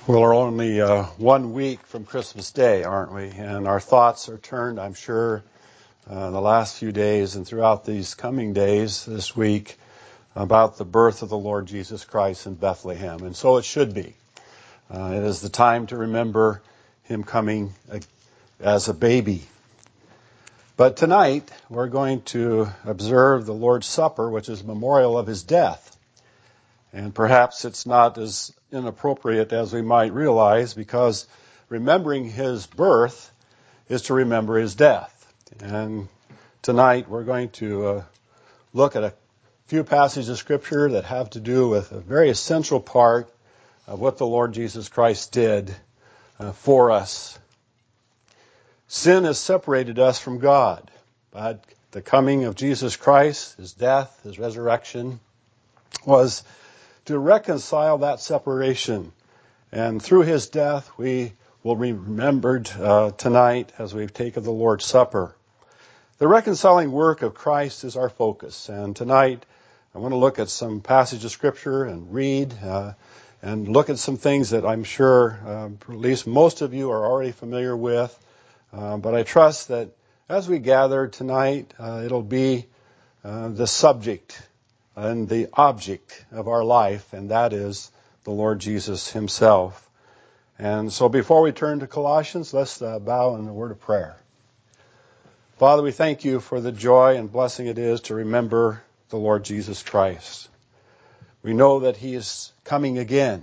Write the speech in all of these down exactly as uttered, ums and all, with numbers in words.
Well, we're only uh, one week from Christmas Day, aren't we? And our thoughts are turned, I'm sure, uh, the last few days and throughout these coming days this week about the birth of the Lord Jesus Christ in Bethlehem. And so it should be. Uh, it is the time to remember Him coming as a baby. But tonight, we're going to observe the Lord's Supper, which is a memorial of His death. And perhaps it's not as inappropriate as we might realize, because remembering His birth is to remember His death. And tonight we're going to uh, look at a few passages of Scripture that have to do with a very essential part of what the Lord Jesus Christ did uh, for us. Sin has separated us from God, but the coming of Jesus Christ, His death, His resurrection, was to reconcile that separation. And through His death, we will be remembered uh, tonight as we take of the Lord's Supper. The reconciling work of Christ is our focus. And tonight, I want to look at some passages of Scripture and read uh, and look at some things that I'm sure uh, at least most of you are already familiar with. Uh, but I trust that as we gather tonight, uh, it'll be uh, the subject and the object of our life, and that is the Lord Jesus Himself. And so before we turn to Colossians, let's uh, bow in a word of prayer. Father, we thank You for the joy and blessing it is to remember the Lord Jesus Christ. We know that He is coming again,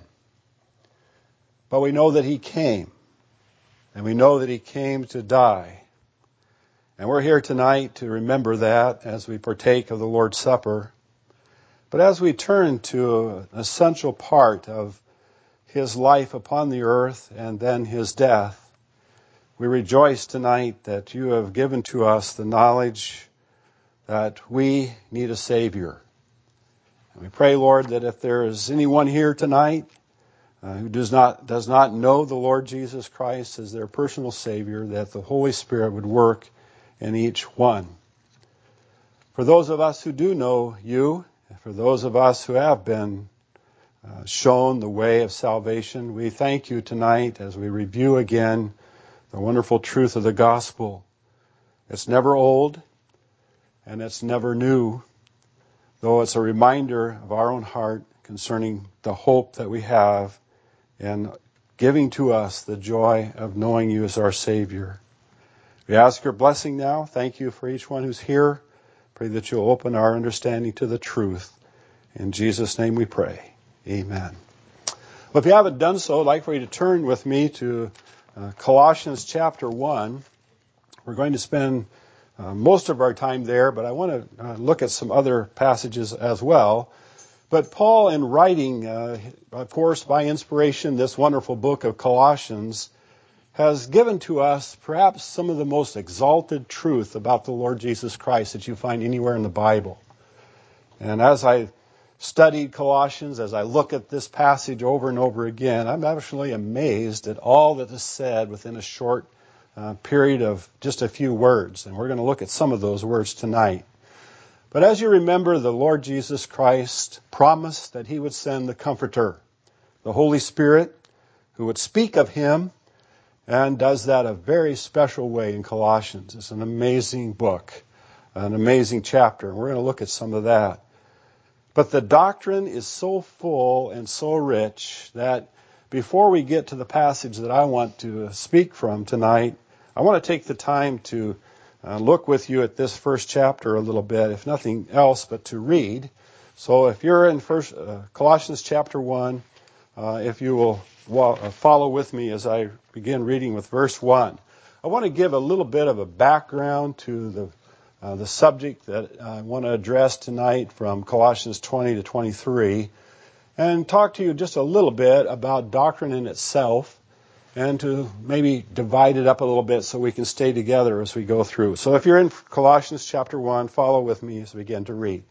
but we know that He came, and we know that He came to die. And we're here tonight to remember that as we partake of the Lord's Supper. But as we turn to an essential part of His life upon the earth and then His death, we rejoice tonight that You have given to us the knowledge that we need a Savior. And we pray, Lord, that if there is anyone here tonight uh, who does not does not know the Lord Jesus Christ as their personal Savior, that the Holy Spirit would work in each one. For those of us who do know You, for those of us who have been uh, shown the way of salvation, we thank You tonight as we review again the wonderful truth of the gospel. It's never old and it's never new, though it's a reminder of our own heart concerning the hope that we have in giving to us the joy of knowing You as our Savior. We ask Your blessing now. Thank You for each one who's here. Pray that You'll open our understanding to the truth. In Jesus' name we pray. Amen. Well, if you haven't done so, I'd like for you to turn with me to uh, Colossians chapter one. We're going to spend uh, most of our time there, but I want to uh, look at some other passages as well. But Paul, in writing, uh, of course, by inspiration, this wonderful book of Colossians, has given to us perhaps some of the most exalted truth about the Lord Jesus Christ that you find anywhere in the Bible. And as I studied Colossians, as I look at this passage over and over again, I'm actually amazed at all that is said within a short uh, period of just a few words. And we're going to look at some of those words tonight. But as you remember, the Lord Jesus Christ promised that He would send the Comforter, the Holy Spirit, who would speak of Him, and does that a very special way in Colossians. It's an amazing book, an amazing chapter, and we're going to look at some of that. But the doctrine is so full and so rich that before we get to the passage that I want to speak from tonight, I want to take the time to uh, look with you at this first chapter a little bit, if nothing else but to read. So if you're in first uh, Colossians chapter one, uh, if you will wa- follow with me as I begin reading with verse one. I want to give a little bit of a background to the Uh, the subject that I want to address tonight from Colossians twenty to twenty-three, and talk to you just a little bit about doctrine in itself, and to maybe divide it up a little bit so we can stay together as we go through. So if you're in Colossians chapter one, follow with me as we begin to read.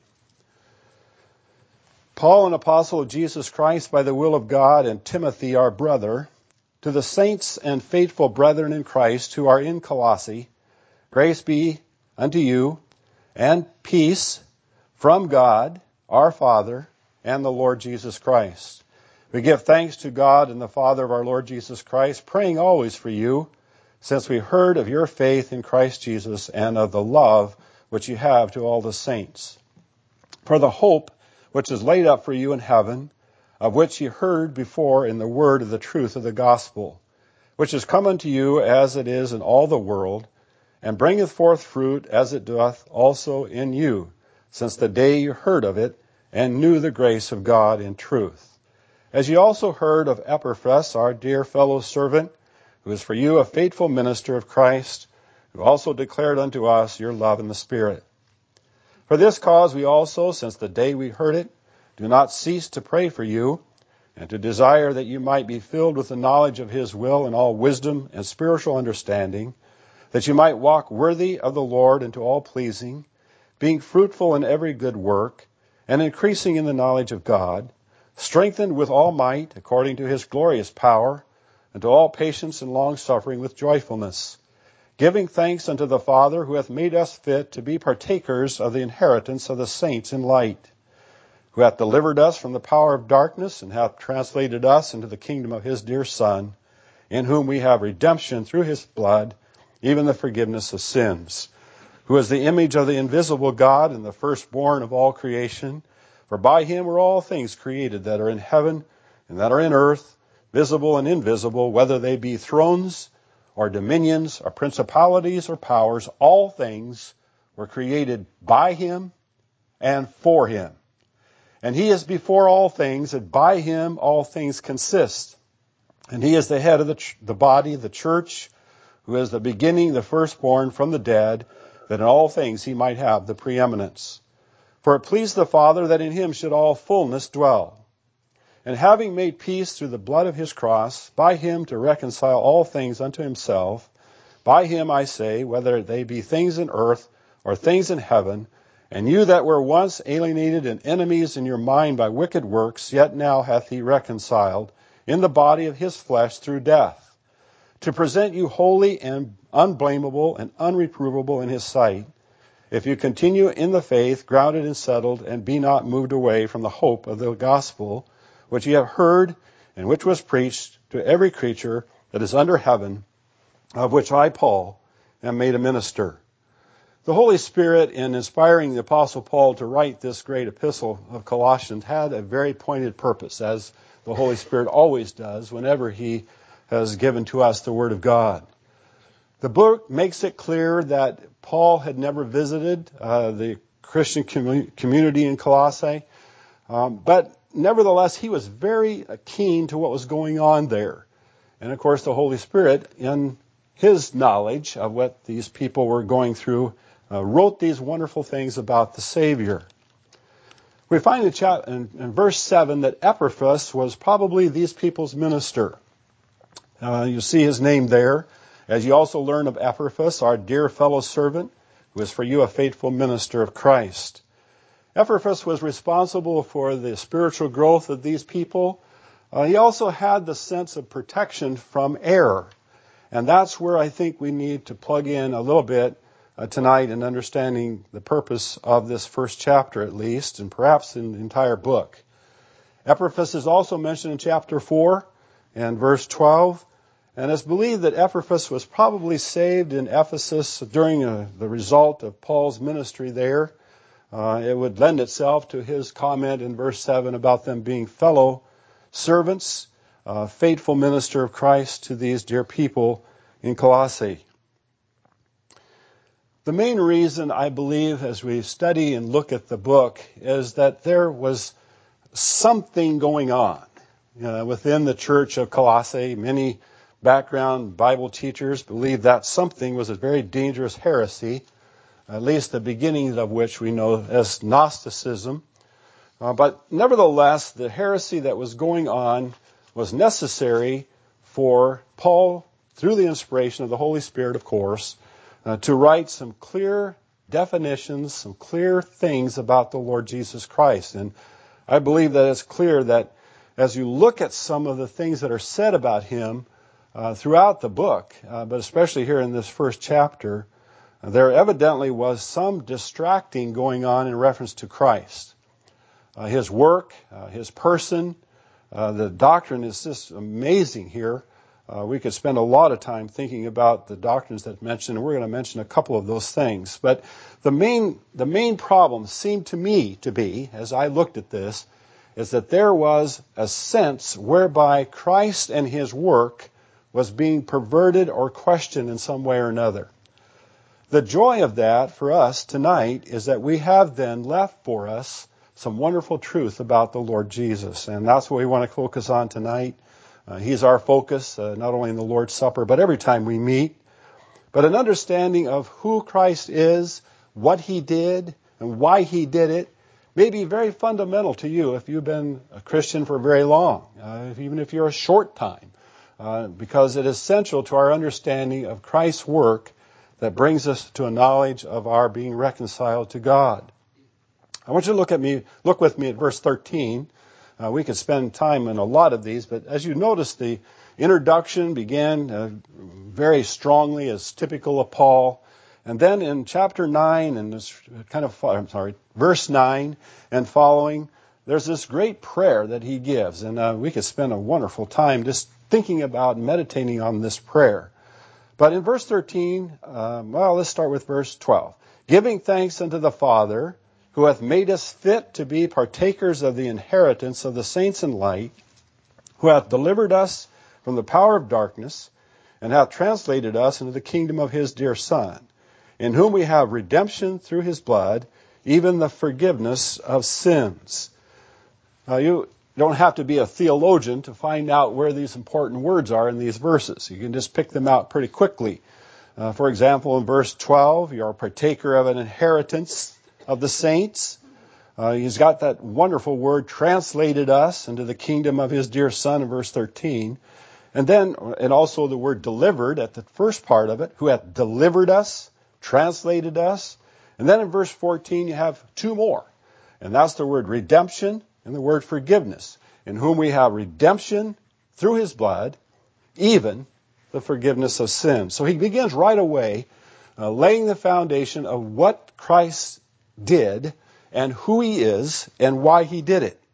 Paul, an apostle of Jesus Christ by the will of God, and Timothy, our brother, to the saints and faithful brethren in Christ who are in Colossae, grace be unto you, and peace from God, our Father, and the Lord Jesus Christ. We give thanks to God and the Father of our Lord Jesus Christ, praying always for you, since we heard of your faith in Christ Jesus and of the love which you have to all the saints. For the hope which is laid up for you in heaven, of which ye heard before in the word of the truth of the gospel, which is come unto you as it is in all the world, and bringeth forth fruit as it doth also in you, since the day you heard of it, and knew the grace of God in truth. As ye also heard of Epaphras, our dear fellow servant, who is for you a faithful minister of Christ, who also declared unto us your love in the Spirit. For this cause we also, since the day we heard it, do not cease to pray for you, and to desire that you might be filled with the knowledge of his will in all wisdom and spiritual understanding, that you might walk worthy of the Lord and to all pleasing, being fruitful in every good work, and increasing in the knowledge of God, strengthened with all might according to his glorious power, and to all patience and long-suffering with joyfulness, giving thanks unto the Father who hath made us fit to be partakers of the inheritance of the saints in light, who hath delivered us from the power of darkness, and hath translated us into the kingdom of his dear Son, in whom we have redemption through his blood, even the forgiveness of sins, who is the image of the invisible God and the firstborn of all creation. For by him were all things created that are in heaven and that are in earth, visible and invisible, whether they be thrones or dominions or principalities or powers. All things were created by him and for him. And he is before all things, and by him all things consist. And he is the head of the, ch- the body, the church, who is the beginning, the firstborn from the dead, that in all things he might have the preeminence. For it pleased the Father that in him should all fullness dwell. And having made peace through the blood of his cross, by him to reconcile all things unto himself, by him, I say, whether they be things in earth or things in heaven, and you that were once alienated and enemies in your mind by wicked works, yet now hath he reconciled in the body of his flesh through death, to present you holy and unblameable and unreprovable in his sight, if you continue in the faith, grounded and settled, and be not moved away from the hope of the gospel, which ye have heard, and which was preached to every creature that is under heaven, of which I, Paul, am made a minister. The Holy Spirit, in inspiring the Apostle Paul to write this great epistle of Colossians, had a very pointed purpose, as the Holy Spirit always does whenever he has given to us the Word of God. The book makes it clear that Paul had never visited uh, the Christian com- community in Colossae, um, but nevertheless, he was very keen to what was going on there. And of course, the Holy Spirit, in his knowledge of what these people were going through, uh, wrote these wonderful things about the Savior. We find in, chap- in, in verse seven that Epaphras was probably these people's minister. Uh, you see his name there, as you also learn of Epaphras, our dear fellow servant, who is for you a faithful minister of Christ. Epaphras was responsible for the spiritual growth of these people. Uh, he also had the sense of protection from error. And that's where I think we need to plug in a little bit uh, tonight in understanding the purpose of this first chapter at least, and perhaps in the entire book. Epaphras is also mentioned in chapter four and verse twelve. And it's believed that Epaphras was probably saved in Ephesus during uh, the result of Paul's ministry there. Uh, it would lend itself to his comment in verse seven about them being fellow servants, uh, faithful minister of Christ to these dear people in Colossae. The main reason, I believe, as we study and look at the book, is that there was something going on uh, within the church of Colossae. Many background Bible teachers believe that something was a very dangerous heresy, at least the beginnings of which we know as Gnosticism. Uh, but nevertheless, the heresy that was going on was necessary for Paul, through the inspiration of the Holy Spirit, of course, uh, to write some clear definitions, some clear things about the Lord Jesus Christ. And I believe that it's clear that as you look at some of the things that are said about him uh, throughout the book, uh, but especially here in this first chapter, there evidently was some distracting going on in reference to Christ. Uh, his work, uh, his person, Uh, the doctrine is just amazing here. Uh, we could spend a lot of time thinking about the doctrines that mentioned, and we're going to mention a couple of those things. But the main, the main problem seemed to me to be, as I looked at this, is that there was a sense whereby Christ and his work was being perverted or questioned in some way or another. The joy of that for us tonight is that we have then left for us some wonderful truth about the Lord Jesus. And that's what we want to focus on tonight. Uh, he's our focus, uh, not only in the Lord's Supper, but every time we meet. But an understanding of who Christ is, what he did, and why he did it may be very fundamental to you if you've been a Christian for very long, uh, even if you're a short time, uh, because it is essential to our understanding of Christ's work that brings us to a knowledge of our being reconciled to God. I want you to look at me, look with me at verse thirteen. Uh, we could spend time in a lot of these, but as you notice, the introduction began uh, very strongly, as typical of Paul. And then in chapter nine, and this kind of, I'm sorry, verse nine and following, there's this great prayer that he gives. And uh, we could spend a wonderful time just thinking about and meditating on this prayer. But in verse thirteen, um, well, let's start with verse twelve. Giving thanks unto the Father, who hath made us fit to be partakers of the inheritance of the saints in light, who hath delivered us from the power of darkness, and hath translated us into the kingdom of his dear Son, in whom we have redemption through his blood, even the forgiveness of sins. Now, you don't have to be a theologian to find out where these important words are in these verses. You can just pick them out pretty quickly. Uh, for example, in verse twelve, you are a partaker of an inheritance of the saints. Uh, he's got that wonderful word, translated us into the kingdom of his dear Son, in verse thirteen. And then, and also the word delivered at the first part of it, who hath delivered us, translated us. And then in verse fourteen, you have two more. And that's the word redemption and the word forgiveness, in whom we have redemption through his blood, even the forgiveness of sins. So he begins right away uh, laying the foundation of what Christ did and who he is and why he did it.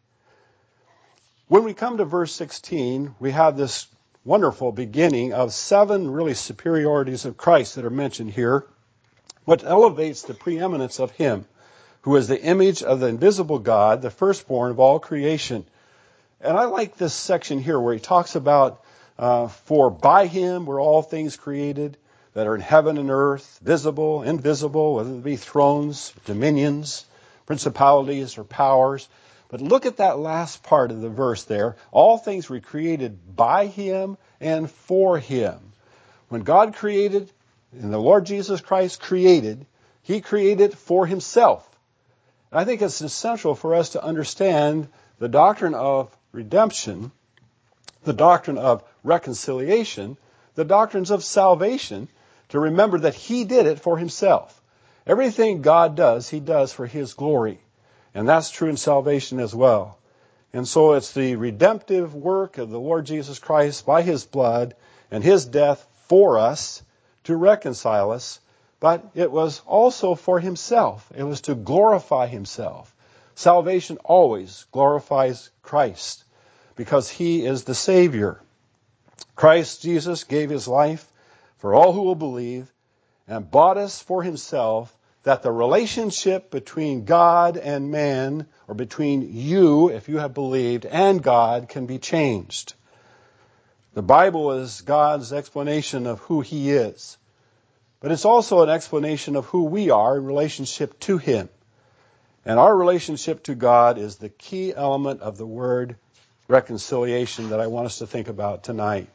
When we come to verse sixteen, we have this wonderful beginning of seven really superiorities of Christ that are mentioned here, which elevates the preeminence of him, who is the image of the invisible God, the firstborn of all creation. And I like this section here where he talks about, uh, for by him were all things created that are in heaven and earth, visible, invisible, whether it be thrones, dominions, principalities, or powers. But look at that last part of the verse there. All things were created by him and for him. When God created, and the Lord Jesus Christ created, he created for himself. And I think it's essential for us to understand the doctrine of redemption, the doctrine of reconciliation, the doctrines of salvation, to remember that he did it for himself. Everything God does, he does for his glory. And that's true in salvation as well. And so it's the redemptive work of the Lord Jesus Christ by his blood and his death for us to reconcile us. But it was also for himself. It was to glorify himself. Salvation always glorifies Christ because he is the Savior. Christ Jesus gave his life for all who will believe and bought us for himself, that the relationship between God and man, or between you, if you have believed, and God can be changed. The Bible is God's explanation of who he is. But it's also an explanation of who we are in relationship to him. And our relationship to God is the key element of the word reconciliation that I want us to think about tonight.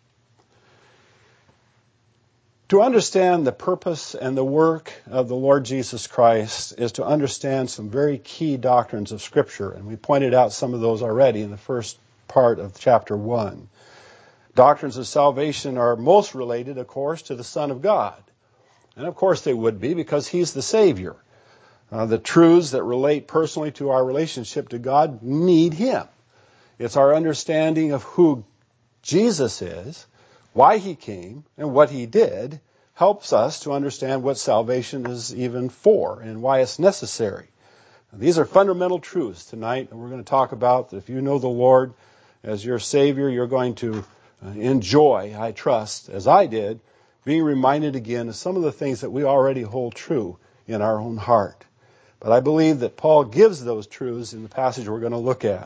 To understand the purpose and the work of the Lord Jesus Christ is to understand some very key doctrines of Scripture. And we pointed out some of those already in the first part of chapter one. Doctrines of salvation are most related, of course, to the Son of God. And of course they would be, because he's the Savior. Uh, the truths that relate personally to our relationship to God need him. It's our understanding of who Jesus is, why he came, and what he did, helps us to understand what salvation is even for and why it's necessary. These are fundamental truths tonight, and we're going to talk about that if you know the Lord as your Savior, you're going to enjoy, I trust, as I did, being reminded again of some of the things that we already hold true in our own heart. But I believe that Paul gives those truths in the passage we're going to look at.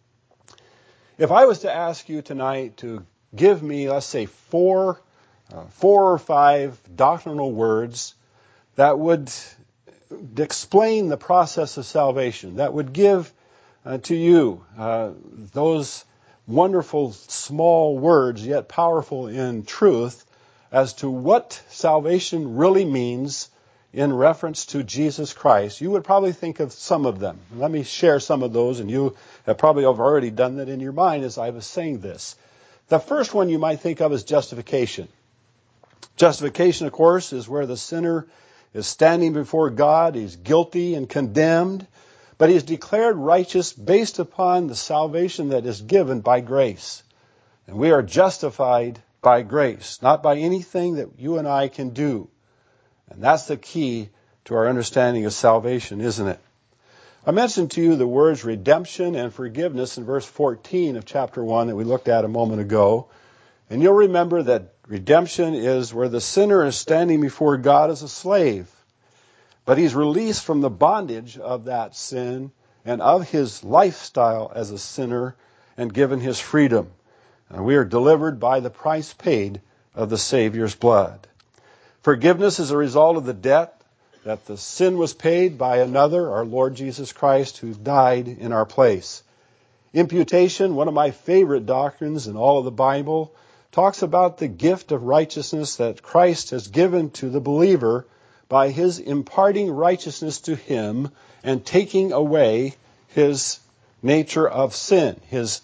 If I was to ask you tonight to give me, let's say, four, uh, four or five doctrinal words that would explain the process of salvation, that would give uh, to you uh, those wonderful small words, yet powerful in truth, as to what salvation really means in reference to Jesus Christ, you would probably think of some of them. Let me share some of those, and you have probably already done that in your mind as I was saying this. The first one you might think of is justification. Justification, of course, is where the sinner is standing before God. He's guilty and condemned, but he is declared righteous based upon the salvation that is given by grace. And we are justified by grace, not by anything that you and I can do. And that's the key to our understanding of salvation, isn't it? I mentioned to you the words redemption and forgiveness in verse fourteen of chapter one that we looked at a moment ago. And you'll remember that redemption is where the sinner is standing before God as a slave, but he's released from the bondage of that sin and of his lifestyle as a sinner and given his freedom. And we are delivered by the price paid of the Savior's blood. Forgiveness is a result of the debt that the sin was paid by another, our Lord Jesus Christ, who died in our place. Imputation, one of my favorite doctrines in all of the Bible, talks about the gift of righteousness that Christ has given to the believer by his imparting righteousness to him and taking away his nature of sin, his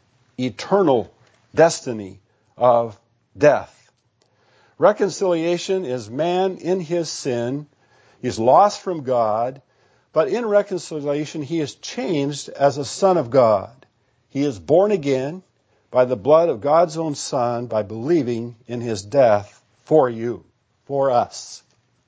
eternal destiny of death. Reconciliation is man in his sin. He's lost from God, but in reconciliation he is changed as a son of God. He is born again by the blood of God's own Son by believing in his death for you, for us.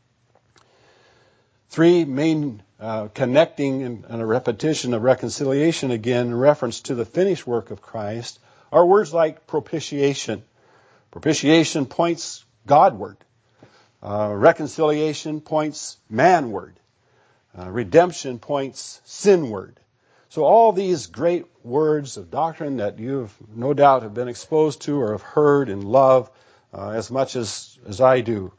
Three main uh, connecting and, and a repetition of reconciliation again in reference to the finished work of Christ are words like propitiation. Propitiation points Godward. Uh, reconciliation points manward. Uh, redemption points sinward. So all these great words of doctrine that you've no doubt have been exposed to or have heard and love uh, as much as, as I do.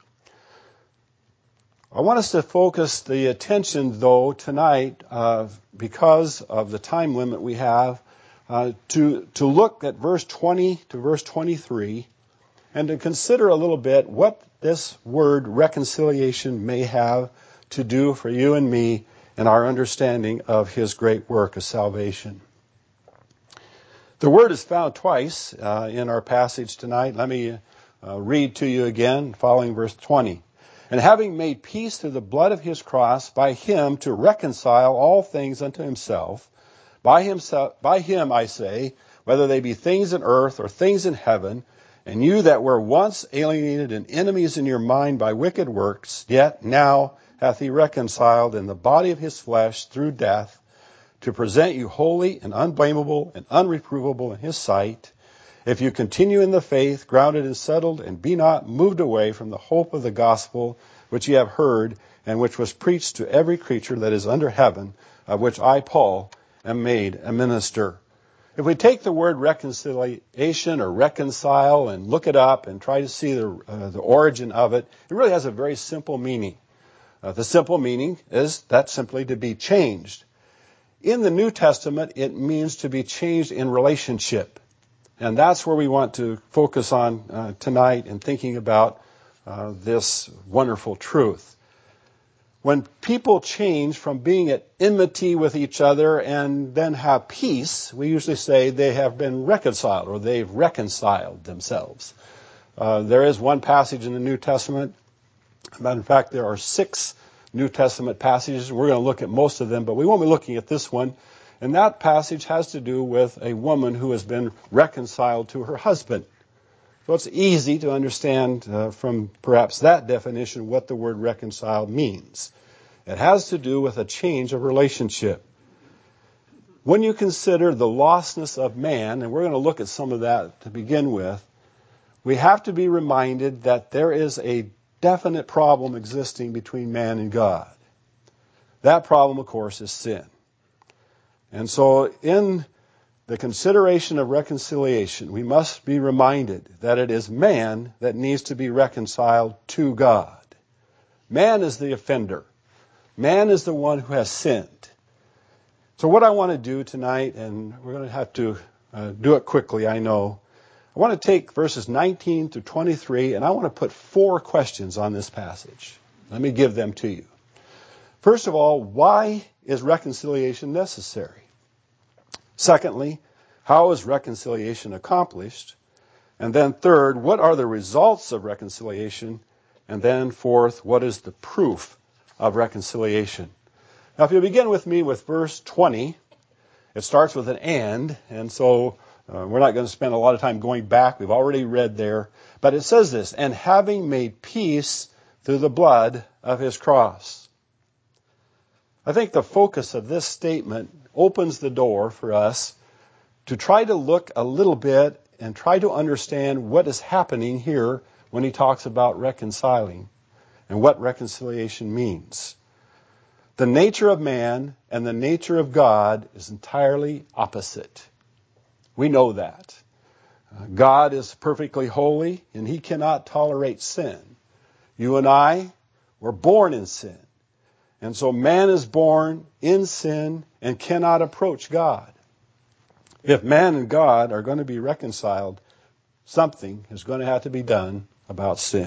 I want us to focus the attention, though, tonight, uh, because of the time limit we have, uh, to, to look at verse twenty to verse twenty-three and to consider a little bit what this word reconciliation may have to do for you and me in our understanding of his great work of salvation. The word is found twice uh, in our passage tonight. Let me uh, read to you again, following verse twenty. And having made peace through the blood of his cross, by him to reconcile all things unto himself, by himself, by him, I say, whether they be things in earth or things in heaven, and you that were once alienated and enemies in your mind by wicked works, yet now hath he reconciled in the body of his flesh through death, to present you holy and unblameable and unreprovable in his sight, if you continue in the faith, grounded and settled, and be not moved away from the hope of the gospel which ye have heard, and which was preached to every creature that is under heaven, of which I, Paul, am made a minister. If we take the word reconciliation or reconcile and look it up and try to see the, uh, the origin of it, it really has a very simple meaning. Uh, the simple meaning is that simply to be changed. In the New Testament, it means to be changed in relationship. And that's where we want to focus on uh, tonight in thinking about uh, this wonderful truth. When people change from being at enmity with each other and then have peace, we usually say they have been reconciled or they've reconciled themselves. Uh, there is one passage in the New Testament. Matter of fact, there are six New Testament passages. We're going to look at most of them, but we won't be looking at this one. And that passage has to do with a woman who has been reconciled to her husband. So it's easy to understand uh, from perhaps that definition what the word reconciled means. It has to do with a change of relationship. When you consider the lostness of man, and we're going to look at some of that to begin with, we have to be reminded that there is a definite problem existing between man and God. That problem, of course, is sin. And so in the consideration of reconciliation, we must be reminded that it is man that needs to be reconciled to God. Man is the offender. Man is the one who has sinned. So what I want to do tonight, and we're going to have to uh, do it quickly, I know. I want to take verses nineteen to twenty-three, and I want to put four questions on this passage. Let me give them to you. First of all, why is reconciliation necessary? Secondly, how is reconciliation accomplished? And then third, what are the results of reconciliation? And then fourth, what is the proof of reconciliation? Now, if you begin with me with verse twenty, it starts with an and, and so uh, we're not going to spend a lot of time going back. We've already read there. But it says this, and having made peace through the blood of his cross. I think the focus of this statement opens the door for us to try to look a little bit and try to understand what is happening here when he talks about reconciling and what reconciliation means. The nature of man and the nature of God is entirely opposite. We know that. Uh, God is perfectly holy, and he cannot tolerate sin. You and I were born in sin. And so man is born in sin and cannot approach God. If man and God are going to be reconciled, something is going to have to be done about sin.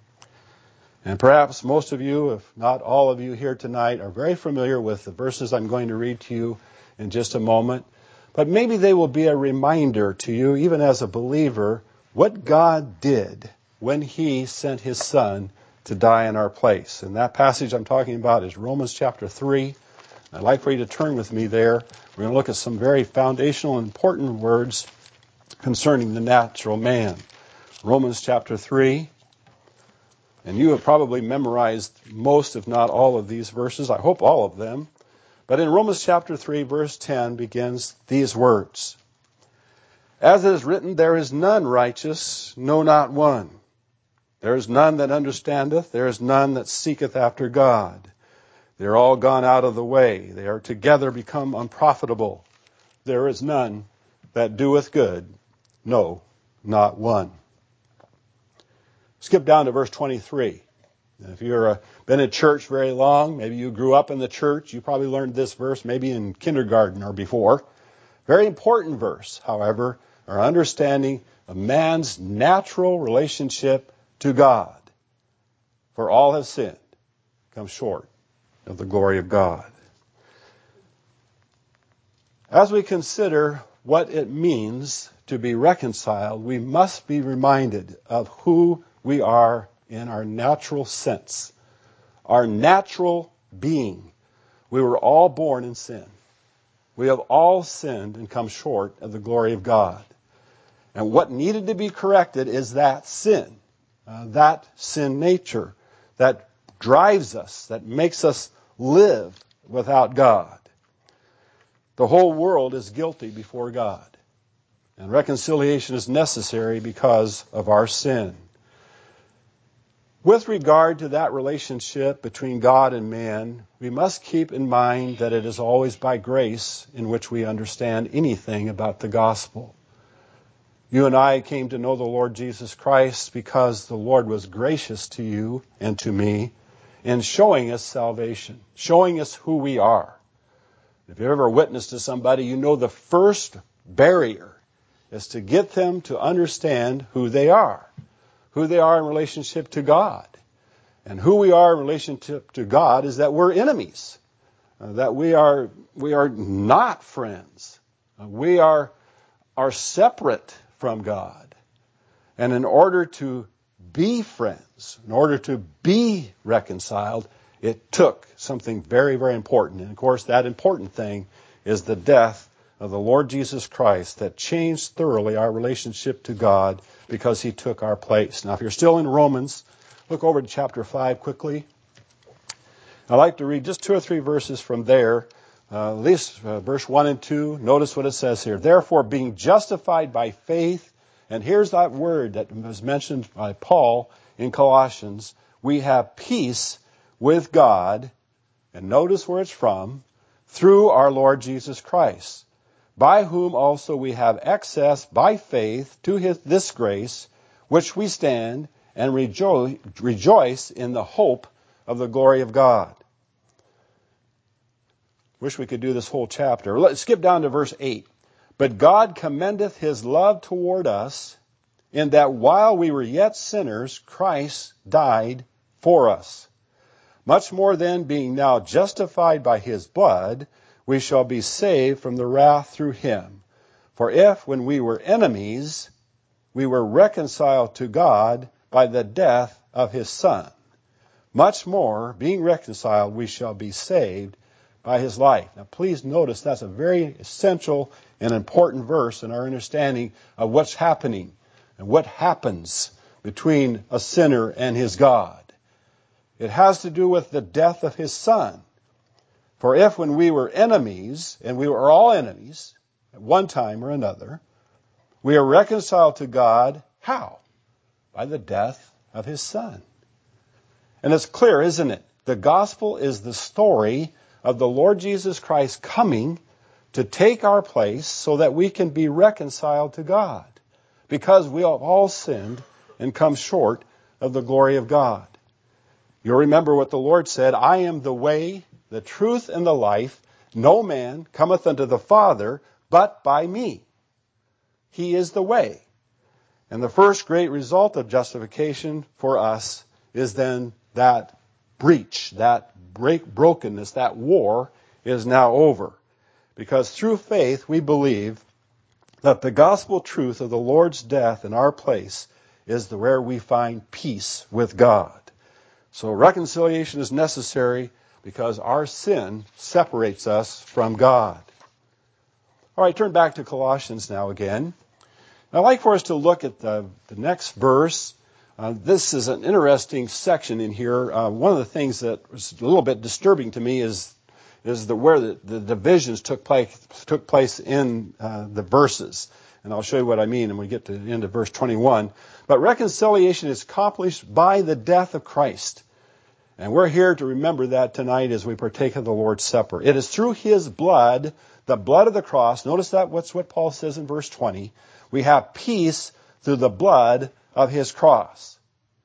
And perhaps most of you, if not all of you here tonight, are very familiar with the verses I'm going to read to you in just a moment. But maybe they will be a reminder to you, even as a believer, what God did when he sent his Son to die in our place. And that passage I'm talking about is Romans chapter three. I'd like for you to turn with me there. We're going to look at some very foundational and important words concerning the natural man. Romans chapter three. And you have probably memorized most, if not all, of these verses. I hope all of them. But in Romans chapter three, verse ten begins these words. As it is written, there is none righteous, no, not one. There is none that understandeth, there is none that seeketh after God. They are all gone out of the way. They are together become unprofitable. There is none that doeth good, no, not one. Skip down to verse twenty-three. If you've uh, been in church very long, maybe you grew up in the church, you probably learned this verse maybe in kindergarten or before. Very important verse, however, our understanding of man's natural relationship to God. For all have sinned, come short of the glory of God. As we consider what it means to be reconciled, we must be reminded of who we are in our natural sense, our natural being. We were all born in sin. We have all sinned and come short of the glory of God. And what needed to be corrected is that sin, uh, that sin nature that drives us, that makes us live without God. The whole world is guilty before God. And reconciliation is necessary because of our sin. With regard to that relationship between God and man, we must keep in mind that it is always by grace in which we understand anything about the gospel. You and I came to know the Lord Jesus Christ because the Lord was gracious to you and to me in showing us salvation, showing us who we are. If you've ever witnessed to somebody, you know the first barrier is to get them to understand who they are. Who they are in relationship to God. And who we are in relationship to God is that we're enemies. Uh, that we are we are not friends. Uh, we are, are separate from God. And in order to be friends, in order to be reconciled, it took something very, very important. And of course, that important thing is the death of the Lord Jesus Christ that changed thoroughly our relationship to God because he took our place. Now, if you're still in Romans, look over to chapter five quickly. I'd like to read just two or three verses from there. uh, at least uh, verse one and two. Notice what it says here. Therefore, being justified by faith, and here's that word that was mentioned by Paul in Colossians, we have peace with God, and notice where it's from, through our Lord Jesus Christ, by whom also we have access by faith to his, this grace, which we stand and rejoice, rejoice in the hope of the glory of God. Wish we could do this whole chapter. Let's skip down to verse eight. But God commendeth his love toward us, in that while we were yet sinners, Christ died for us. Much more then, being now justified by his blood, we shall be saved from the wrath through him. For if, when we were enemies, we were reconciled to God by the death of his Son, much more, being reconciled, we shall be saved by his life. Now please notice that's a very essential and important verse in our understanding of what's happening and what happens between a sinner and his God. It has to do with the death of his Son. For if when we were enemies, and we were all enemies at one time or another, we are reconciled to God, how? By the death of his Son. And it's clear, isn't it? The gospel is the story of the Lord Jesus Christ coming to take our place so that we can be reconciled to God, because we have all sinned and come short of the glory of God. You'll remember what the Lord said, I am the way, the truth, and the life. No man cometh unto the Father but by me. He is the way. And the first great result of justification for us is then that breach, that break, brokenness, that war is now over. Because through faith we believe that the gospel truth of the Lord's death in our place is the where we find peace with God. So reconciliation is necessary because our sin separates us from God. All right, turn back to Colossians now again. I'd like for us to look at the, the next verse. Uh, this is an interesting section in here. Uh, one of the things that was a little bit disturbing to me is is the where the, the divisions took place took place in uh, the verses, and I'll show you what I mean when we get to the end of verse twenty-one. But reconciliation is accomplished by the death of Christ, and we're here to remember that tonight as we partake of the Lord's Supper. It is through His blood, the blood of the cross. Notice that what's what Paul says in verse twenty. We have peace through the blood of His cross.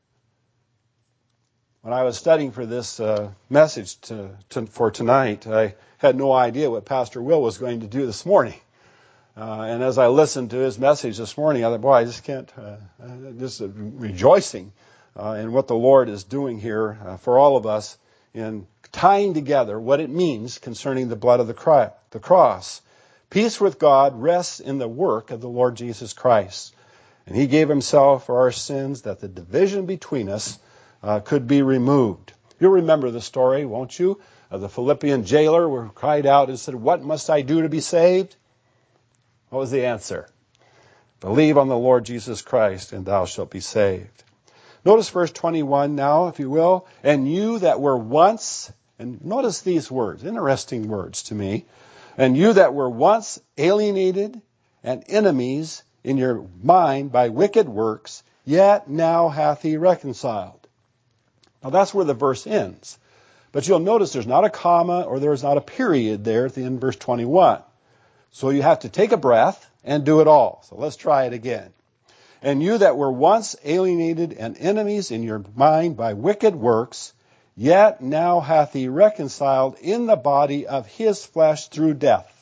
When I was studying for this uh, message to, to, for tonight, I had no idea what Pastor Will was going to do this morning. Uh, and as I listened to his message this morning, I thought, boy, I just can't, uh, just rejoicing uh, in what the Lord is doing here uh, for all of us in tying together what it means concerning the blood of the, cro- the cross. Peace with God rests in the work of the Lord Jesus Christ. And He gave Himself for our sins that the division between us uh, could be removed. You'll remember the story, won't you, of the Philippian jailer who cried out and said, what must I do to be saved? What was the answer? Believe on the Lord Jesus Christ and thou shalt be saved. Notice verse twenty-one now, if you will. And you that were once, and notice these words, interesting words to me. And you that were once alienated and enemies in your mind by wicked works, yet now hath He reconciled. Now that's where the verse ends. But you'll notice there's not a comma or there's not a period there at the end of verse twenty-one. So you have to take a breath and do it all. So let's try it again. And you that were once alienated and enemies in your mind by wicked works, yet now hath He reconciled in the body of His flesh through death.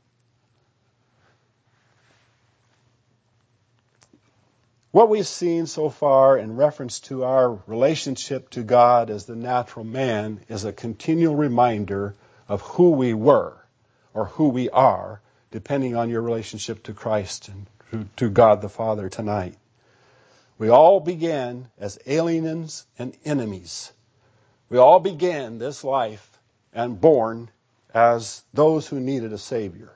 What we've seen so far in reference to our relationship to God as the natural man is a continual reminder of who we were or who we are, depending on your relationship to Christ and to God the Father tonight. We all began as aliens and enemies. We all began this life and born as those who needed a Savior.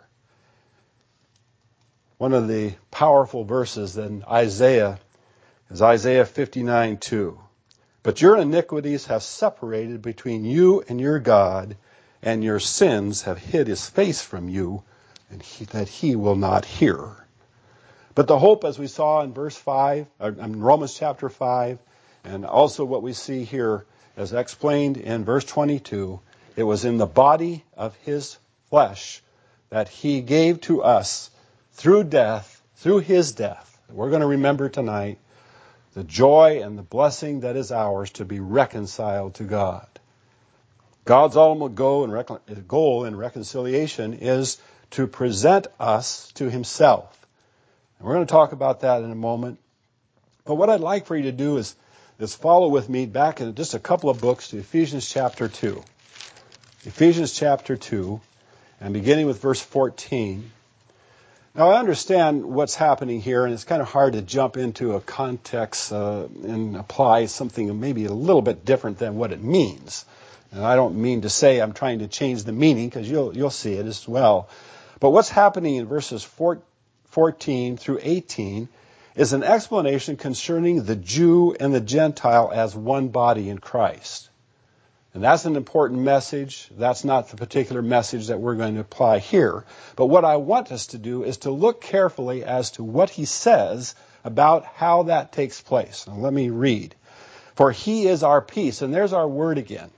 One of the powerful verses in Isaiah is Isaiah fifty-nine two. But your iniquities have separated between you and your God, and your sins have hid his face from you, and he, that he will not hear. But the hope, as we saw in verse five, or in Romans chapter five, and also what we see here as explained in verse twenty-two, it was in the body of his flesh that he gave to us through death, through his death. We're going to remember tonight the joy and the blessing that is ours to be reconciled to God. God's ultimate goal in, recon- goal in reconciliation is to present us to himself. And we're going to talk about that in a moment. But what I'd like for you to do is, is follow with me back in just a couple of books to Ephesians chapter two. Ephesians chapter two, and beginning with verse fourteen. Now, I understand what's happening here, and it's kind of hard to jump into a context uh, and apply something maybe a little bit different than what it means. And I don't mean to say I'm trying to change the meaning, because you'll you'll see it as well. But what's happening in verses fourteen through eighteen is an explanation concerning the Jew and the Gentile as one body in Christ. And that's an important message. That's not the particular message that we're going to apply here. But what I want us to do is to look carefully as to what he says about how that takes place. Now, let me read. For he is our peace. And there's our word again.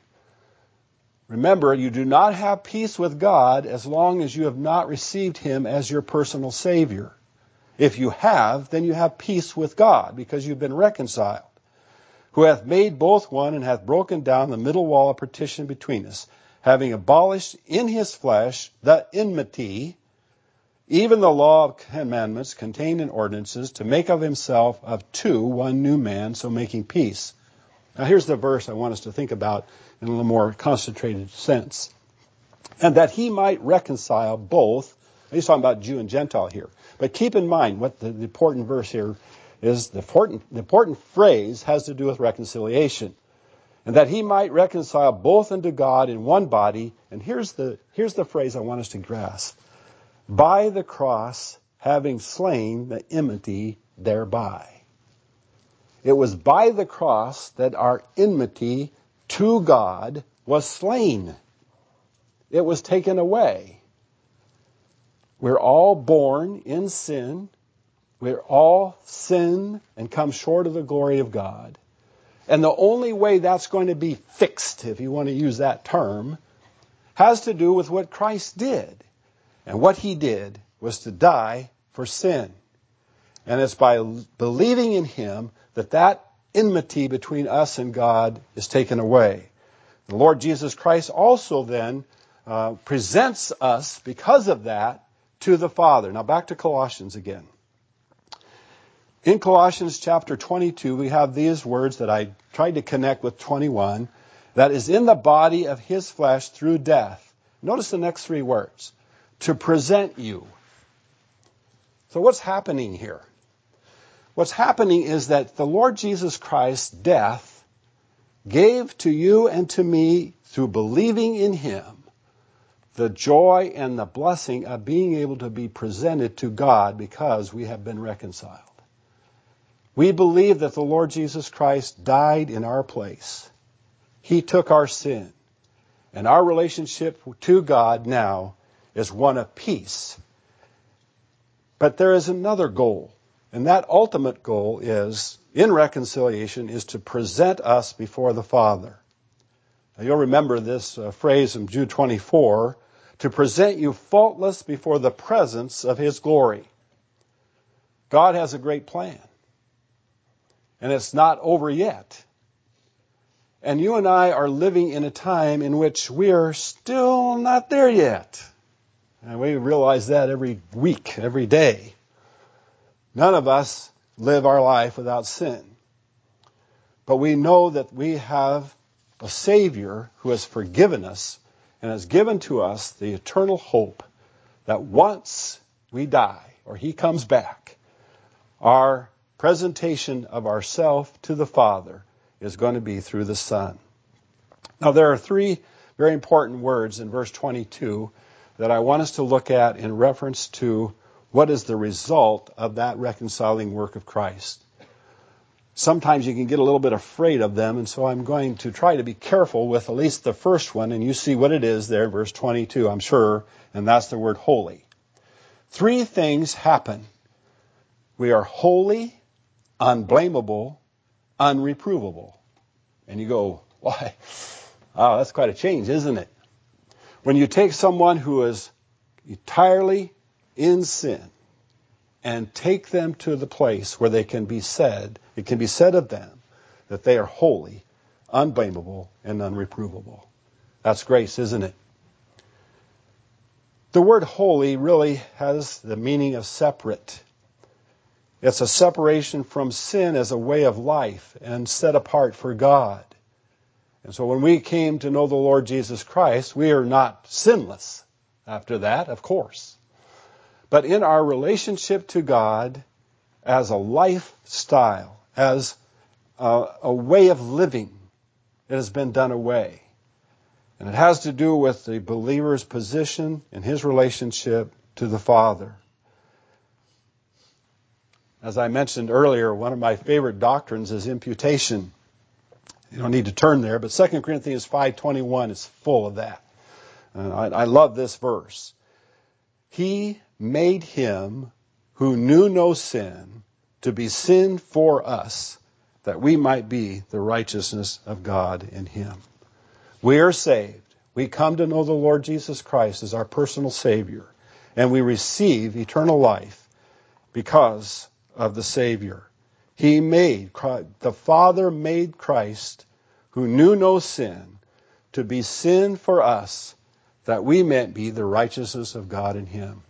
Remember, you do not have peace with God as long as you have not received him as your personal Savior. If you have, then you have peace with God, because you've been reconciled. Who hath made both one, and hath broken down the middle wall of partition between us, having abolished in his flesh the enmity, even the law of commandments contained in ordinances, to make of himself of two one new man, so making peace. Now here's the verse I want us to think about in a little more concentrated sense. And that he might reconcile both. He's talking about Jew and Gentile here. But keep in mind what the, the important verse here is. The important, the important phrase has to do with reconciliation. And that he might reconcile both unto God in one body. And here's the, here's the phrase I want us to grasp. By the cross, having slain the enmity thereby. It was by the cross that our enmity to God was slain. It was taken away. We're all born in sin. We're all sin and come short of the glory of God. And the only way that's going to be fixed, if you want to use that term, has to do with what Christ did. And what he did was to die for sin. And it's by believing in him that that enmity between us and God is taken away. The Lord Jesus Christ also then uh, presents us, because of that, to the Father. Now back to Colossians again. In Colossians chapter twenty-two, we have these words that I tried to connect with twenty-one. That is in the body of his flesh through death. Notice the next three words. To present you. So what's happening here? What's happening is that the Lord Jesus Christ's death gave to you and to me, through believing in him, the joy and the blessing of being able to be presented to God because we have been reconciled. We believe that the Lord Jesus Christ died in our place. He took our sin. And our relationship to God now is one of peace. But there is another goal. And that ultimate goal is, in reconciliation, is to present us before the Father. Now, you'll remember this uh, phrase in Jude twenty-four, to present you faultless before the presence of his glory. God has a great plan. And it's not over yet. And you and I are living in a time in which we are still not there yet. And we realize that every week, every day. None of us live our life without sin. But we know that we have a Savior who has forgiven us and has given to us the eternal hope that once we die or he comes back, our presentation of ourself to the Father is going to be through the Son. Now there are three very important words in verse twenty-two that I want us to look at in reference to what is the result of that reconciling work of Christ. sometimes you can get a little bit afraid of them, and so I'm going to try to be careful with at least the first one, and you see what it is there, verse twenty-two, I'm sure, and that's the word holy. Three things happen. We are holy, unblameable, unreprovable. And you go, why? Oh, that's quite a change, isn't it? When you take someone who is entirely in sin and take them to the place where they can be said, it can be said of them that they are holy, unblameable, and unreprovable. That's grace, isn't it? The word holy really has the meaning of separate. It's a separation from sin as a way of life and set apart for God. And so when we came to know the Lord Jesus Christ, we are not sinless after that, of course. But in our relationship to God, as a lifestyle, as a, a way of living, it has been done away. And it has to do with the believer's position in his relationship to the Father. As I mentioned earlier, one of my favorite doctrines is imputation. You don't need to turn there, but Second Corinthians five twenty-one is full of that. And I, I love this verse. He made him who knew no sin to be sin for us, that we might be the righteousness of God in him. We are saved. We come to know the Lord Jesus Christ as our personal Savior, and we receive eternal life because of the Savior. He made, the Father made Christ, who knew no sin, to be sin for us, that we might be the righteousness of God in him.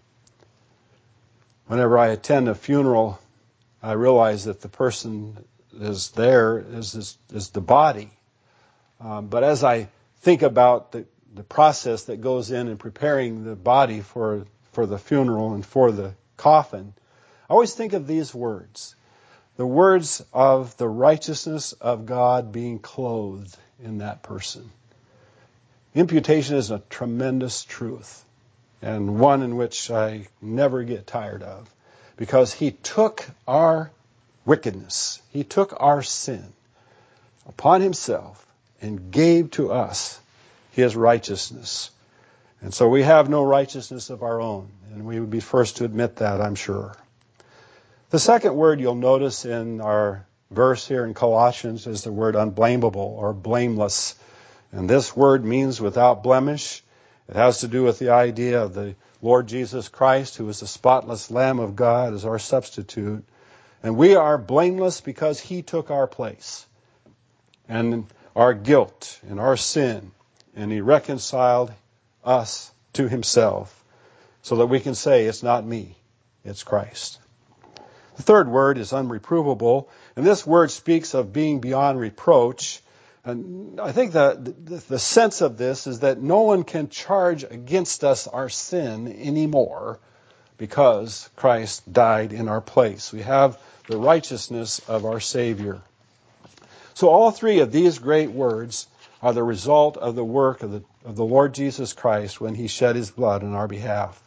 Whenever I attend a funeral, I realize that the person is there is, is, is the body. Um, but as I think about the, the process that goes in in preparing the body for, for the funeral and for the coffin, I always think of these words. The words of the righteousness of God being clothed in that person. Imputation is a tremendous truth, and one in which I never get tired of, because he took our wickedness, he took our sin upon himself and gave to us his righteousness. And so we have no righteousness of our own, and we would be first to admit that, I'm sure. The second word you'll notice in our verse here in Colossians is the word unblameable or blameless. And this word means without blemish. It has to do with the idea of the Lord Jesus Christ, who is the spotless Lamb of God, as our substitute. And we are blameless because he took our place and our guilt and our sin, and he reconciled us to himself so that we can say, it's not me, it's Christ. The third word is unreprovable, and this word speaks of being beyond reproach. And I think that the, the sense of this is that no one can charge against us our sin anymore because Christ died in our place. We have the righteousness of our Savior. So all three of these great words are the result of the work of the, of the Lord Jesus Christ when he shed his blood on our behalf.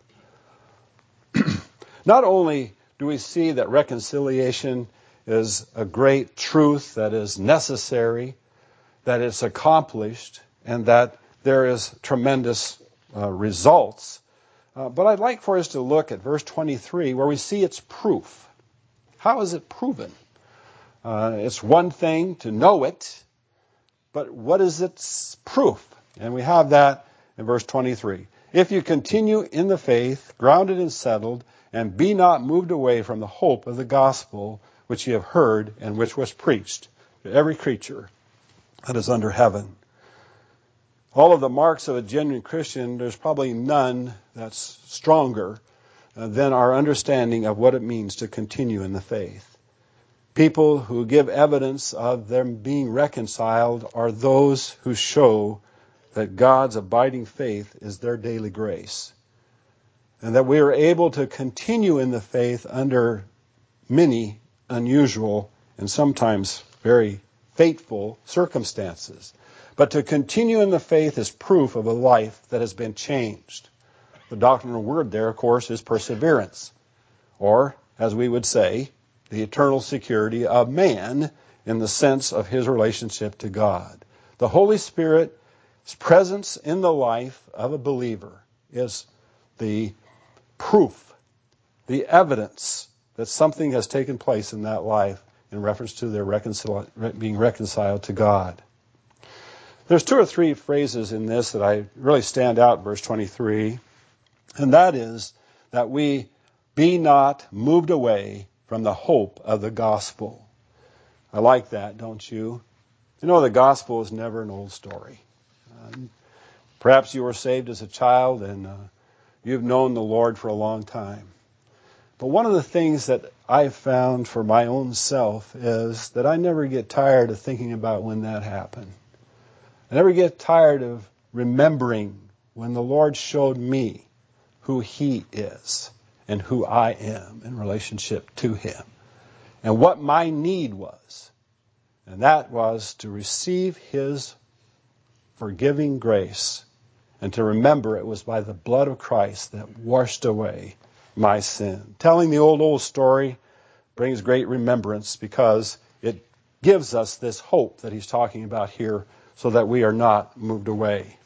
Not only do we see that reconciliation is a great truth that is necessary, that it's accomplished, and that there is tremendous uh, results. Uh, but I'd like for us to look at verse twenty-three, where we see its proof. How is it proven? Uh, it's one thing to know it, but what is its proof? And we have that in verse twenty-three. If you continue in the faith, grounded and settled, and be not moved away from the hope of the gospel which ye have heard and which was preached to every creature that is under heaven. All of the marks of a genuine Christian, there's probably none that's stronger uh, than our understanding of what it means to continue in the faith. People who give evidence of them being reconciled are those who show that God's abiding faith is their daily grace, and that we are able to continue in the faith under many unusual and sometimes very fateful circumstances. But to continue in the faith is proof of a life that has been changed. The doctrinal word there, of course, is perseverance. Or, as we would say, the eternal security of man in the sense of his relationship to God. The Holy Spirit's presence in the life of a believer is the proof, the evidence that something has taken place in that life in reference to their reconcil- being reconciled to God. There's two or three phrases in this that I really stand out in verse twenty-three, and that is that we be not moved away from the hope of the gospel. I like that, don't you? You know, the gospel is never an old story. Uh, perhaps you were saved as a child and uh, you've known the Lord for a long time. But one of the things that I've found for my own self is that I never get tired of thinking about when that happened. I never get tired of remembering when the Lord showed me who He is and who I am in relationship to Him and what my need was. And that was to receive His forgiving grace and to remember it was by the blood of Christ that washed away my sin. Telling the old, old story brings great remembrance because it gives us this hope that he's talking about here so that we are not moved away.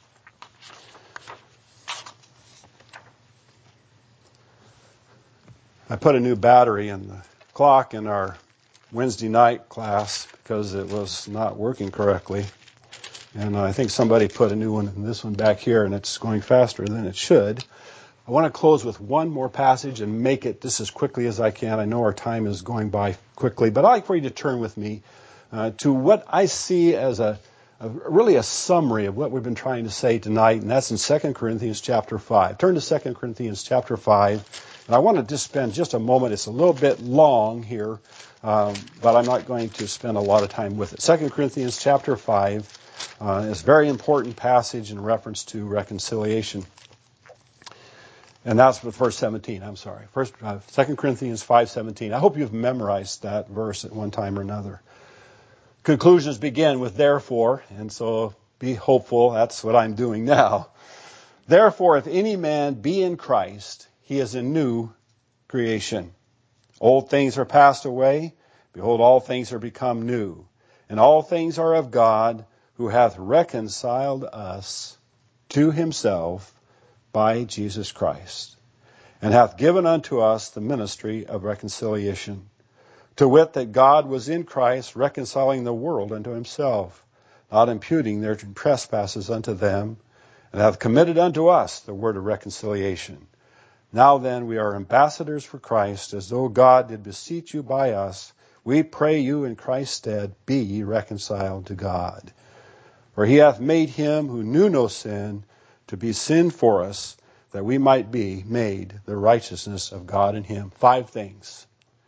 I put a new battery in the clock in our Wednesday night class because it was not working correctly. And I think somebody put a new one in this one back here, and it's going faster than it should. I want to close with one more passage and make it just as quickly as I can. I know our time is going by quickly, but I'd like for you to turn with me uh, to what I see as a, a really a summary of what we've been trying to say tonight, and that's in Second Corinthians chapter five. Turn to Second Corinthians chapter five, and I want to just spend just a moment. It's a little bit long here, um, but I'm not going to spend a lot of time with it. Second Corinthians chapter five uh, is a very important passage in reference to reconciliation. And that's with verse seventeen, I'm sorry. First, uh, Second Corinthians five seventeen. I hope you've memorized that verse at one time or another. Conclusions begin with therefore, and so be hopeful. That's what I'm doing now. Therefore, if any man be in Christ, he is a new creation. Old things are passed away. Behold, all things are become new. And all things are of God, who hath reconciled us to himself by Jesus Christ, and hath given unto us the ministry of reconciliation, to wit, that God was in Christ reconciling the world unto himself, not imputing their trespasses unto them, and hath committed unto us the word of reconciliation. Now then, we are ambassadors for Christ, as though God did beseech you by us. We pray you in Christ's stead, be ye reconciled to God. For he hath made him who knew no sin to be sin for us, that we might be made the righteousness of God in him. Five things.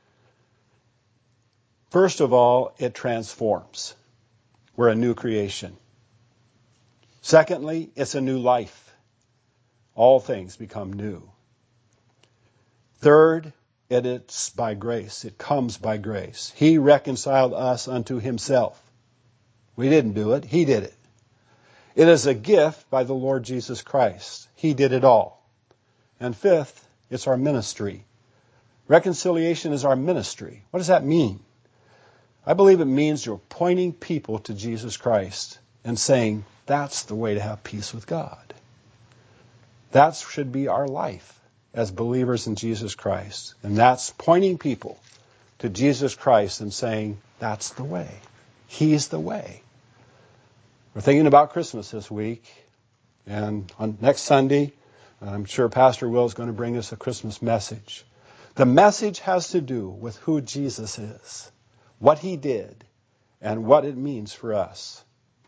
First of all, it transforms. We're a new creation. Secondly, it's a new life. All things become new. Third, it is by grace. It comes by grace. He reconciled us unto himself. We didn't do it. He did it. It is a gift by the Lord Jesus Christ. He did it all. And fifth, it's our ministry. Reconciliation is our ministry. What does that mean? I believe it means you're pointing people to Jesus Christ and saying, that's the way to have peace with God. That should be our life as believers in Jesus Christ. And that's pointing people to Jesus Christ and saying, that's the way. He's the way. We're thinking about Christmas this week, and on next Sunday, I'm sure Pastor Will is going to bring us a Christmas message. The message has to do with who Jesus is, what he did, and what it means for us.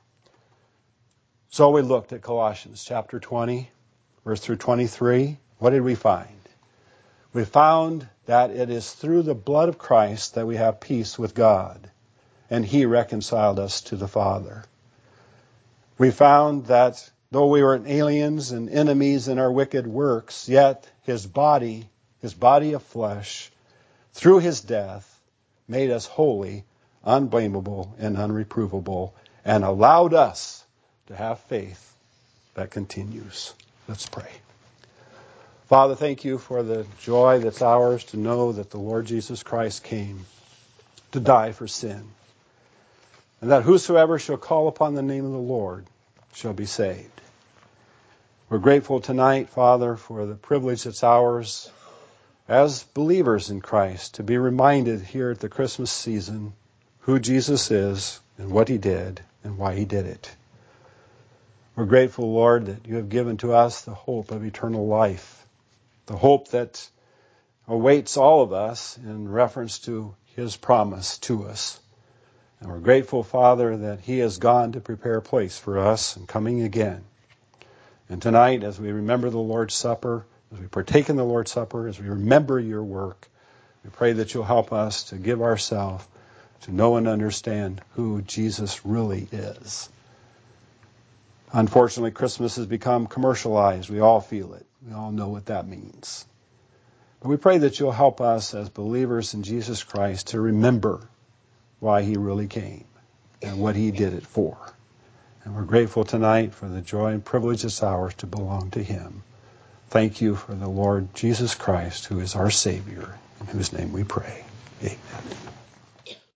So we looked at Colossians chapter twenty, verse through twenty-three. What did we find? We found that it is through the blood of Christ that we have peace with God, and he reconciled us to the Father. We found that though we were aliens and enemies in our wicked works, yet his body, his body of flesh, through his death, made us holy, unblameable, and unreprovable, and allowed us to have faith that continues. Let's pray. Father, thank you for the joy that's ours to know that the Lord Jesus Christ came to die for sin, and that whosoever shall call upon the name of the Lord shall be saved. We're grateful tonight, Father, for the privilege that's ours as believers in Christ to be reminded here at the Christmas season who Jesus is and what he did and why he did it. We're grateful, Lord, that you have given to us the hope of eternal life, the hope that awaits all of us in reference to his promise to us. And we're grateful, Father, that he has gone to prepare a place for us and coming again. And tonight, as we remember the Lord's Supper, as we partake in the Lord's Supper, as we remember your work, we pray that you'll help us to give ourselves to know and understand who Jesus really is. Unfortunately, Christmas has become commercialized. We all feel it. We all know what that means. But we pray that you'll help us as believers in Jesus Christ to remember why he really came and what he did it for. And we're grateful tonight for the joy and privilege it's ours to belong to him. Thank you for the Lord Jesus Christ, who is our Savior, in whose name we pray. Amen.